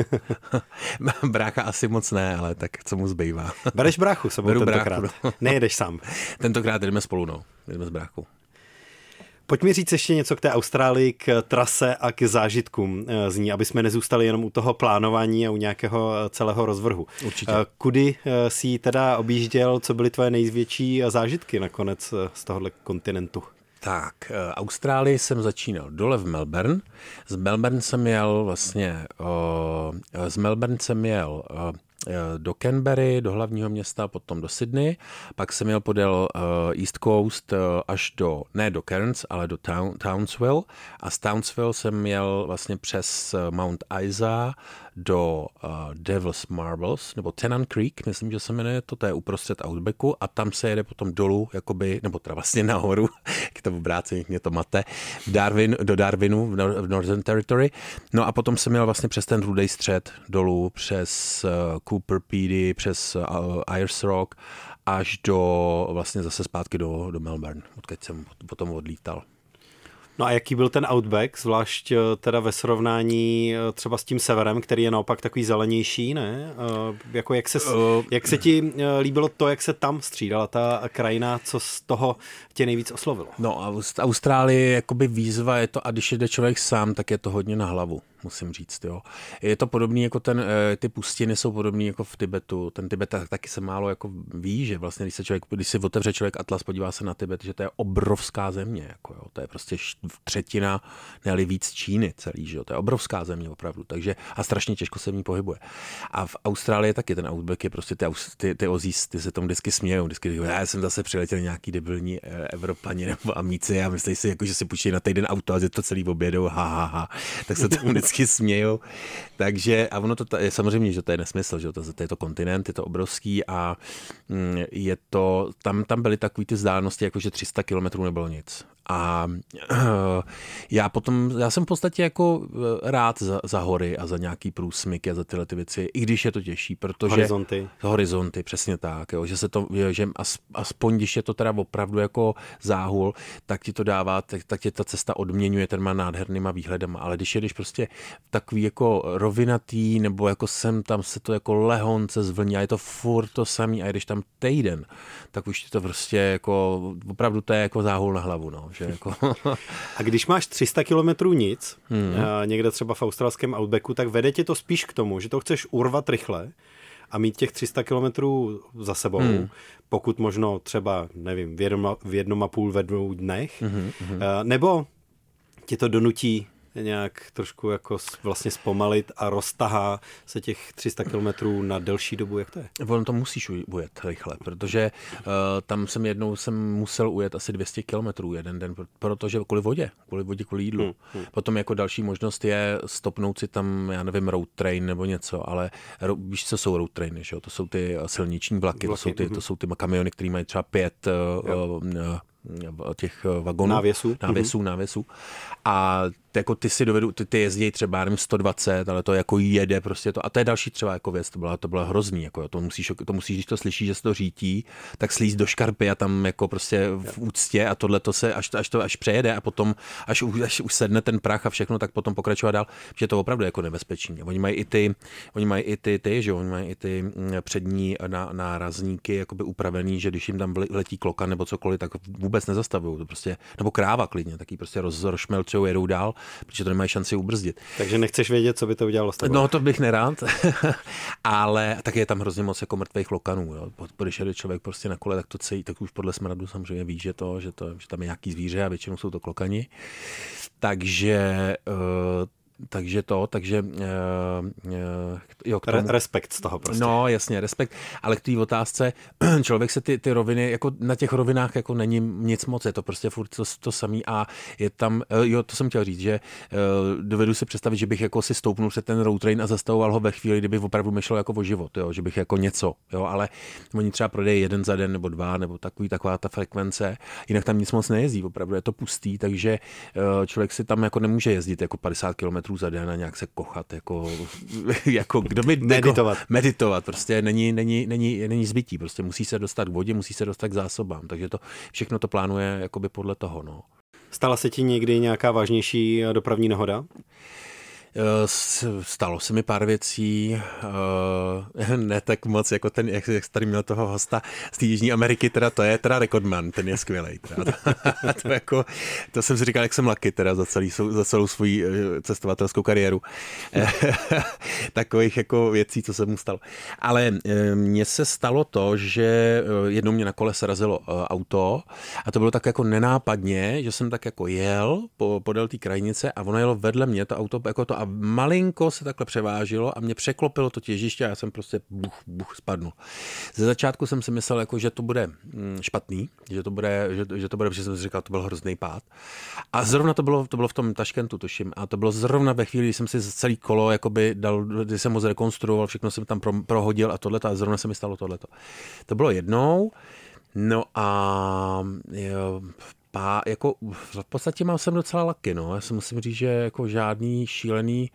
Brácha asi moc ne, ale tak co mu zbývá. Bereš bráchu sebou Beru tentokrát? Bráchu, no. Nejedeš sám? Tentokrát jdeme spolu, no. Jdeme s bráchou. Pojď mi říct ještě něco k té Austrálii, k trase a k zážitkům z ní, aby jsme nezůstali jenom u toho plánování a u nějakého celého rozvrhu. Určitě. Kudy jsi teda objížděl, co byly tvoje největší zážitky nakonec z tohohle kontinentu? Tak, Austrálii jsem začínal dole v Melbourne. Z Melbourne jsem jel vlastně, uh, z Melbourne jsem jel uh, do Canberry, do hlavního města, potom do Sydney, pak jsem jel podél uh, East Coast uh, až do, ne do Cairns, ale do Town, Townsville a z Townsville jsem jel vlastně přes uh, Mount Isa do uh, Devil's Marbles, nebo Tennant Creek, myslím, že se jmenuje to, to je uprostřed Outbacku a tam se jede potom dolů, jakoby, nebo teda vlastně nahoru, jak to obrácení, mě to mate, Darwin, do Darwinu v, Nor- v Northern Territory. No a potom jsem jel vlastně přes ten rudej střed dolů, přes uh, Cooper Pedy, přes uh, Ayers Rock, až do, vlastně zase zpátky do, do Melbourne, odkud jsem potom odlítal. No a jaký byl ten Outback, zvlášť teda ve srovnání třeba s tím severem, který je naopak takový zelenější, ne? Jako jak se, jak se ti líbilo to, jak se tam střídala ta krajina, co z toho tě nejvíc oslovilo? No a Austrálie je jakoby výzva, je to, a když jde člověk sám, tak je to hodně na hlavu, musím říct, jo. Je to podobný jako ten, ty pustiny jsou podobný jako v Tibetu, ten Tibet taky se málo jako ví, že vlastně, když se člověk, když si otevře člověk atlas, podívá se na Tibet, že to je obrovská země, jako jo, to je prostě třetina, ne-li víc Číny celý, že jo, to je obrovská země opravdu, takže a strašně těžko se v ní pohybuje. A v Austrálii taky ten Outback je prostě, ty, ty, ty Aussies, ty se tomu vždycky smějou, vždycky říkají, já jsem zase přiletěl nějaký debilní Evropani nebo Amíci a myslí si, jako, že si půjčí na týden auto a že to celý obědou, ha, ha, ha, tak se tomu vždycky smějou. Takže, a ono to je samozřejmě, že to je nesmysl, že to, to je to kontinent, je to obrovský a je to, tam, tam byly takový ty vzdálenosti, jako že tři sta kilometrů nebylo nic. A já potom, já jsem v podstatě jako rád za, za hory a za nějaký průsmyky a za tyhle ty věci, i když je to těžší, protože... Horizonty. Horizonty, přesně tak, jo, že se to, že aspoň když je to teda opravdu jako záhul, tak ti to dává, tak, tak tě ta cesta odměňuje tenma nádhernýma výhledama, ale když jedeš prostě takový jako rovinatý, nebo jako sem tam se to jako lehonce zvlní a je to furt to samý a jedeš tam týden, tak už ti to prostě jako, opravdu to je jako záhul na hlavu, no. Že jako... A když máš tři sta kilometrů nic, hmm. někde třeba v australském Outbacku, tak vede tě to spíš k tomu, že to chceš urvat rychle a mít těch tři sta kilometrů za sebou, hmm. pokud možno třeba, nevím, v jednom, v jednom a půl, ve dvou dnech, hmm. nebo ti to donutí nějak trošku jako vlastně zpomalit a roztahá se těch tři sta kilometrů na delší dobu, jak to je? Ono to musíš ujet rychle, protože uh, tam jsem jednou jsem musel ujet asi dvě stě kilometrů jeden den, protože kvůli vodě, kvůli vodě, kvůli jídlu. Hmm, hmm. Potom jako další možnost je stopnout si tam, já nevím, road train nebo něco, ale ro, víš, co jsou road trainy, že jo? To jsou ty silniční vlaky, vlaky to, jsou ty, to jsou ty kamiony, které mají třeba pět uh, uh, těch vagonů, návěsů, návěsů, návěsů. A jako ty si dovedu, ty, ty jezdí třeba, nevím, sto dvacet, ale to jako jede prostě to. A to je další třeba jako věc, to byla, to byla hrozný, jako to musíš, to musíš, když to slyšíš, že se to řítí, tak slíz do škarpy a tam jako prostě v úctě a tohle to se, až to, až to až přejede a potom, až, až už sedne ten prach a všechno, tak potom pokračovat dál, protože to opravdu jako nebezpečný. Oni mají i ty, oni mají i ty, ty že oni mají i ty přední nárazníky jakoby upravený, že když jim tam letí kloka nebo cokoliv, tak vůbec nezastavují, to prostě, nebo kráva klidně, taky prostě roz, rozšmelčou, jedou dál, protože to nemají šanci ubrzdit. Takže nechceš vědět, co by to udělalo s tebou. No, to bych nerád, ale taky je tam hrozně moc jako mrtvých klokanů. Jo. Když jede člověk prostě na kole, tak to celý, tak už podle smradu samozřejmě ví, že, to, že, to, že tam je nějaký zvíře a většinou jsou to klokani. Takže uh, Takže to, takže uh, uh, jo, k tomu. Re- respekt z toho prostě. No, jasně, respekt, ale k té otázce, člověk se ty, ty roviny, jako na těch rovinách jako není nic moc, je to prostě furt to, to samý a je tam, jo, to jsem chtěl říct, že uh, dovedu si představit, že bych jako si stoupnul před ten road train a zastavoval ho ve chvíli, kdyby opravdu myšlel jako o život, jo, že bych jako něco, jo, ale oni třeba prodejí jeden za den nebo dva, nebo takový, taková ta frekvence, jinak tam nic moc nejezdí, opravdu je to pustý, takže uh, člověk si tam jako nemůže jezdit jako padesát kilometrů za den a nějak se kochat, jako, jako kdo by... Meditovat. Jako, meditovat, prostě není, není, není, není zbytí, prostě musí se dostat k vodě, musí se dostat k zásobám, takže to všechno to plánuje jakoby podle toho, no. Stala se ti někdy nějaká vážnější dopravní nehoda? Stalo se mi pár věcí, ne tak moc, jako ten, jak, jak tady měl toho hosta z té Jižní Ameriky, teda to je teda rekordman, ten je skvělej. Teda. to, jako, to jsem si říkal, jak jsem lucky teda za, celý, za celou svou cestovatelskou kariéru. Takových jako věcí, co se mu stalo. Ale mně se stalo to, že jednou mě na kole srazilo auto a to bylo tak jako nenápadně, že jsem tak jako jel po, podél té krajnice a ono jelo vedle mě, to auto jako to a malinko se takhle převážilo a mě překlopilo to těžiště a já jsem prostě buch, buch spadnul. Ze začátku jsem si myslel, jako, že to bude špatný, že to bude, že, že to bude, protože jsem si říkal, to byl hrozný pád. A zrovna to bylo, to bylo v tom Taškentu, tuším, a to bylo zrovna ve chvíli, kdy jsem si celý kolo jakoby dal, kdy jsem ho zrekonstruoval, všechno jsem tam pro, prohodil a tohleto a zrovna se mi stalo tohleto. To bylo jednou, no a jo, Pá, jako v podstatě mám jsem docela lucky, no. Já si musím říct, že jako žádný šílený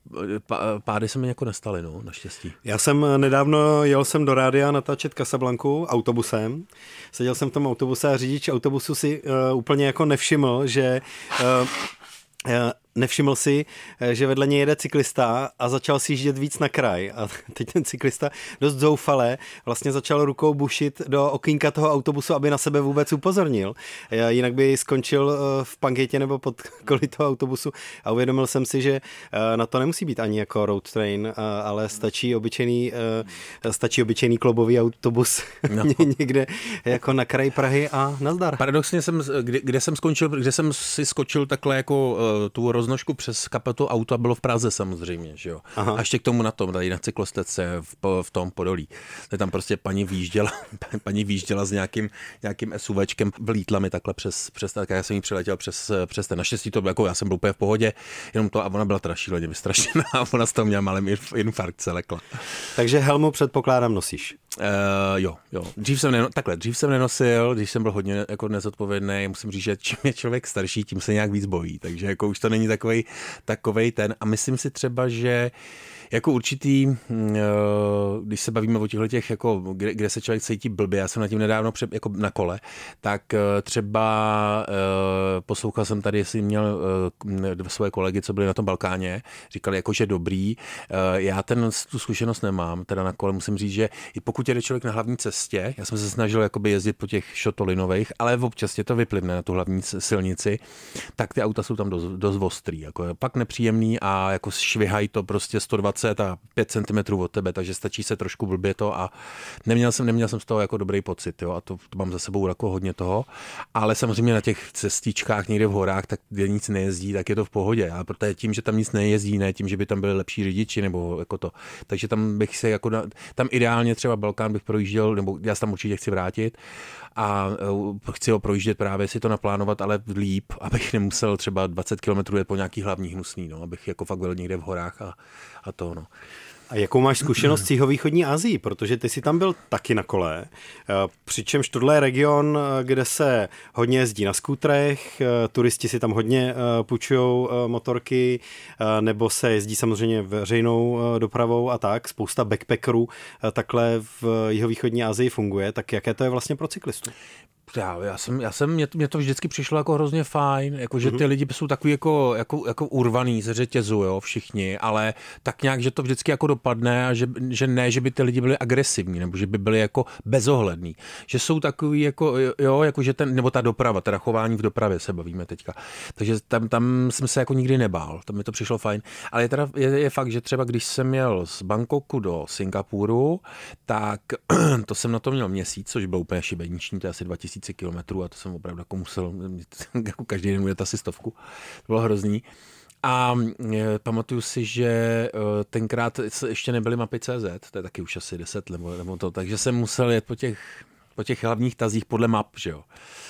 pády se mi jako nestaly, no, naštěstí. Já jsem nedávno jel jsem do rádia natáčet Casablanku autobusem. Seděl jsem v tom autobuse a řidič autobusu si uh, úplně jako nevšiml, že uh, uh, nevšiml si, že vedle něj jede cyklista a začal si jíždět víc na kraj. A teď ten cyklista dost zoufale vlastně začal rukou bušit do okýnka toho autobusu, aby na sebe vůbec upozornil. Jinak by skončil v pangetě nebo pod kolí toho autobusu a uvědomil jsem si, že na to nemusí být ani jako road train, ale stačí obyčejný, stačí obyčejný klobový autobus no. někde jako na kraji Prahy a nazdar. Paradoxně jsem, kde, kde jsem skončil, kde jsem si skočil takhle jako tu roznožku přes kapotu auta, bylo v Praze samozřejmě, že jo. Aha. A ještě k tomu na tom, tady na cyklostezce v, v tom Podolí. Tam prostě paní výjížděla, paní výjížděla s nějakým, nějakým SUVčkem, vlítla mi takhle přes, přes tak já jsem jí přiletěl přes, přes ten. Naštěstí to bylo jako, já jsem byl úplně v pohodě, jenom to a ona byla teda šíleně vystrašená a ona z toho měla malý infarkt, se lekla. Takže helmu předpokládám nosíš. Uh, jo, jo. Dřív jsem, neno, takhle, dřív jsem nenosil, když jsem byl hodně jako nezodpovědný, musím říct, že čím je člověk starší, tím se nějak víc bojí, takže jako už to není takovej, takovej ten a myslím si třeba, že jako určitý, když se bavíme o těchto těch, jako, kde, kde se člověk cítí blbě, já jsem na tím nedávno pře, jako na kole, tak třeba poslouchal jsem tady, jestli měl svoje kolegy, co byli na tom Balkáně, říkali jako, že dobrý, já ten, tu zkušenost nemám, teda na kole musím říct, že i pokud jede člověk na hlavní cestě, já jsem se snažil jakoby jezdit po těch šotolinových, ale občas tě to vyplivne na tu hlavní silnici, tak ty auta jsou tam dost, dost ostrý, jako je pak nepříjemný a jako švihají to prostě sto dvacet a pět centimetrů od tebe, takže stačí se trošku blbě to a neměl jsem, neměl jsem z toho jako dobrý pocit, jo, a to, to mám za sebou jako hodně toho, ale samozřejmě na těch cestičkách někde v horách, tak kde nic nejezdí, tak je to v pohodě, a protože tím, že tam nic nejezdí, ne tím, že by tam byli lepší řidiči nebo jako to, takže tam bych se jako, tam ideálně třeba Balkán bych projížděl, nebo já se tam určitě chci vrátit a chci ho projíždět právě, si to naplánovat, ale líp, abych nemusel třeba dvacet kilometrů jet po nějaký hlavní hnusný, no, abych jako fakt byl někde v horách a, a to, no. A jakou máš zkušenost s jihovýchodní Asií? Protože ty jsi tam byl taky na kole, přičemž tohle je region, kde se hodně jezdí na skútrech, turisti si tam hodně půjčujou motorky, nebo se jezdí samozřejmě veřejnou dopravou a tak. Spousta backpackerů takhle v jihovýchodní Asii funguje. Tak jaké to je vlastně pro cyklistu? Já, já jsem, já jsem, mě to, mě to vždycky přišlo jako hrozně fajn, jako že ty lidi jsou takový jako, jako, jako urvaný ze řetězu, jo, všichni, ale tak nějak, že to vždycky jako dopadne a že, že ne, že by ty lidi byli agresivní, nebo že by byli jako bezohlední, že jsou takový jako, jo, jako že ten, nebo ta doprava, teda chování v dopravě se bavíme teďka, takže tam, tam jsem se jako nikdy nebál, tam mi to přišlo fajn, ale je teda, je, je fakt, že třeba když jsem jel z Bangkoku do Singapuru, tak to jsem na to měl měsíc, což bylo úplně šibeniční, to je asi dva tisíce kilometrů a to jsem opravdu jako musel, jako každý den ujet asi stovku, to bylo hrozný. A e, pamatuju si, že e, tenkrát ještě nebyly mapy tečka cé zet, to je taky už asi deset nebo, nebo to, takže jsem musel jet po těch, po těch hlavních tazích podle map, že jo.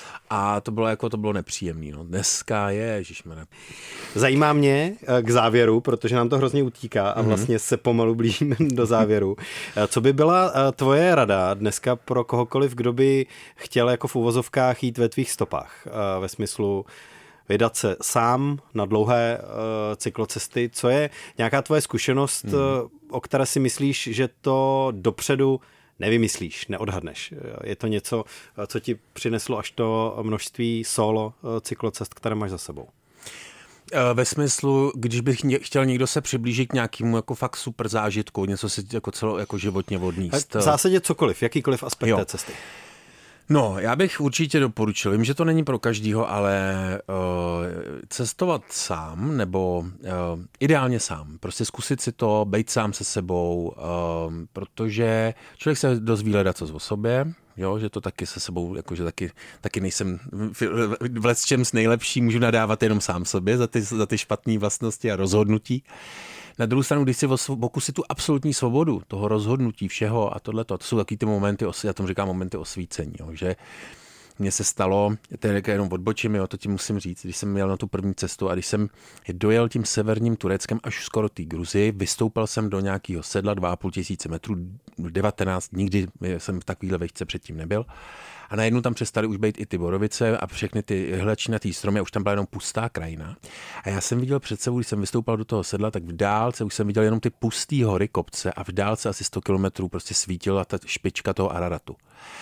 A to bylo jako, to bylo nepříjemný, no. Dneska je, ježišmane. Zajímá mě k závěru, protože nám to hrozně utíká a vlastně se pomalu blížíme do závěru. Co by byla tvoje rada dneska pro kohokoliv, kdo by chtěl jako v uvozovkách jít ve tvých stopách? Ve smyslu vydat se sám na dlouhé cyklocesty. Co je nějaká tvoje zkušenost, hmm. o které si myslíš, že to dopředu nevymyslíš, neodhadneš. Je to něco, co ti přineslo až to množství solo cyklocest, které máš za sebou? Ve smyslu, když bych chtěl někdo se přiblížit k nějakému jako fakt super zážitku, něco si jako celo jako životně odníst. V zásadě cokoliv, jakýkoliv aspekt jo. té cesty. No, já bych určitě doporučil, vím, že to není pro každýho, ale uh, cestovat sám, nebo uh, ideálně sám, prostě zkusit si to, být sám se sebou, uh, protože člověk se dozví hledat co o sobě, jo, že to taky se sebou, jakože taky, taky nejsem v lecčems nejlepší, můžu nadávat jenom sám sobě za ty, za ty špatné vlastnosti a rozhodnutí. Na druhou stranu, když si pokusit tu absolutní svobodu toho rozhodnutí všeho a tohleto, to jsou taky ty momenty, já tomu říkám momenty osvícení, jo, že mně se stalo, to jenom odbočím, jo, to ti musím říct, když jsem měl na tu první cestu a když jsem dojel tím severním Tureckem až skoro té Gruzii, vystoupal jsem do nějakého sedla dva a půl tisíce metrů, devatenáct, nikdy jsem v takovéhle vejšce předtím nebyl. A najednou tam přestaly už být i ty borovice a všechny ty hlačinatý stromy a už tam byla jenom pustá krajina. A já jsem viděl před sebou, když jsem vystoupal do toho sedla, tak v dálce už jsem viděl jenom ty pustý hory, kopce a v dálce asi sto kilometrů prostě svítila ta špička toho Araratu.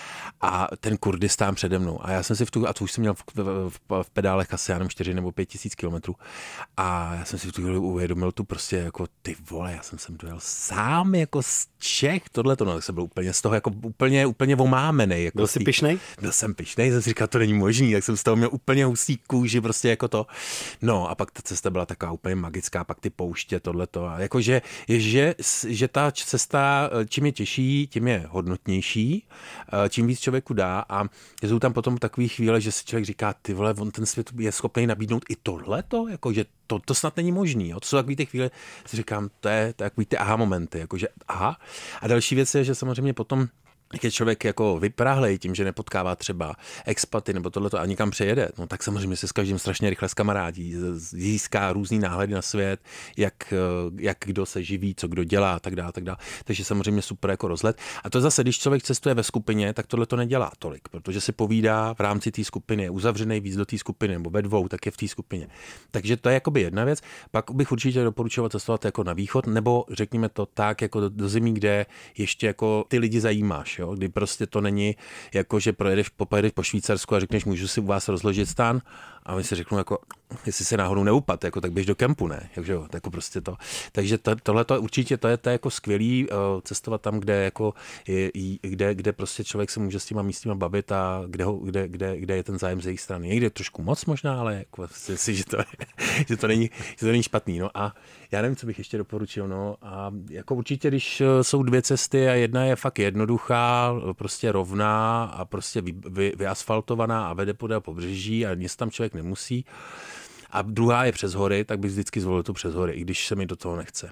A ten Kurdistán přede mnou. A já jsem si v tu, a to už jsem měl v, v, v pedálech asi jenom čtyři nebo pět tisíc kilometrů. A já jsem si v tu chvíli uvědomil tu prostě jako ty vole, já jsem sem dojel sám jako z Čech, tohleto, no tak jsem byl úplně z toho jako úplně, úplně omámenej. Jako byl jsi tý, pyšnej? Byl jsem pyšnej, jsem si říkal, to není možný, tak jsem z toho měl úplně hustý kůži, prostě jako to. No a pak ta cesta byla taková úplně magická, pak ty pouště, tohleto. A jakože, že, že ta cesta, čím je těžší, tím je hodnotnější, čím víc člověku dá a jsou tam potom takové chvíle, že si člověk říká, ty vole, on ten svět je schopný nabídnout i tohleto, jakože to, to snad není možný. Jo. To jsou takové ty chvíle, si říkám, to je takový ty aha momenty, jakože aha. A další věc je, že samozřejmě potom jak je člověk jako vyprahlej tím, že nepotkává třeba expaty nebo tohleto a nikam přejede, no tak samozřejmě se s každým strašně rychle zkamarádí, získá různý náhledy na svět, jak, jak kdo se živí, co kdo dělá a tak dále, tak dále. Takže samozřejmě super jako rozhled. A to zase, když člověk cestuje ve skupině, tak tohle to nedělá tolik, protože si povídá v rámci té skupiny, je uzavřený víc do té skupiny nebo ve dvou, tak je v té skupině. Takže to je jakoby jedna věc. Pak bych určitě doporučoval cestovat jako na východ, nebo řekněme to tak, jako do, do zemí, kde ještě jako ty lidi zajímáš. Jo, kdy prostě to není jako, že projedeš, pojedeš po Švýcarsku a řekneš, můžu si u vás rozložit stán a my si řeknou, jako, jestli se náhodou neupad, jako, tak běž do kempu, ne? Takže jo, jako prostě to. Takže to, tohle to určitě to je, to je jako skvělý uh, cestovat tam, kde, jako, je, kde, kde prostě člověk se může s těma místníma bavit a kde, ho, kde, kde, kde je ten zájem z jejich strany. Někde je trošku moc možná, ale jako, si, že, to je, že, to není, že to není špatný. No a já nevím, co bych ještě doporučil. No a jako určitě, když jsou dvě cesty a jedna je fakt jednoduchá, prostě rovná a prostě vy, vy, vyasfaltovaná a vede podél pobřeží a nic tam člověk nemusí. A druhá je přes hory, tak bych vždycky zvolil tu přes hory, i když se mi do toho nechce.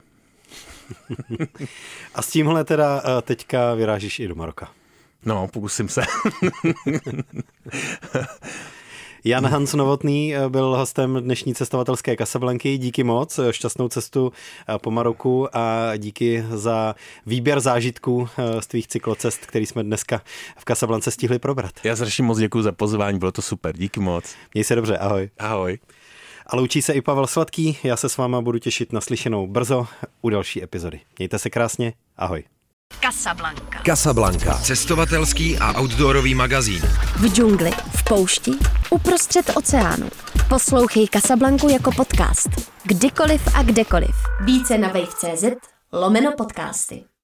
A s tímhle teda teďka vyrážíš i do Maroka. No, pokusím se. Jan Hans Novotný byl hostem dnešní cestovatelské Casablanky. Díky moc, šťastnou cestu po Maroku a díky za výběr zážitků z tvých cyklocest, který jsme dneska v Casablance stihli probrat. Já strašně moc děkuji za pozvání, bylo to super, díky moc. Měj se dobře, ahoj. Ahoj. A loučí se i Pavel Sladký, já se s váma budu těšit na slyšenou brzo u další epizody. Mějte se krásně, ahoj. Casablanca. Casablanca. Cestovatelský a outdoorový magazín. V džungli, v poušti, uprostřed oceánu. Poslouchej Casablanku jako podcast. Kdykoliv a kdekoliv. Více na wave tečka cé zet lomeno podcasty.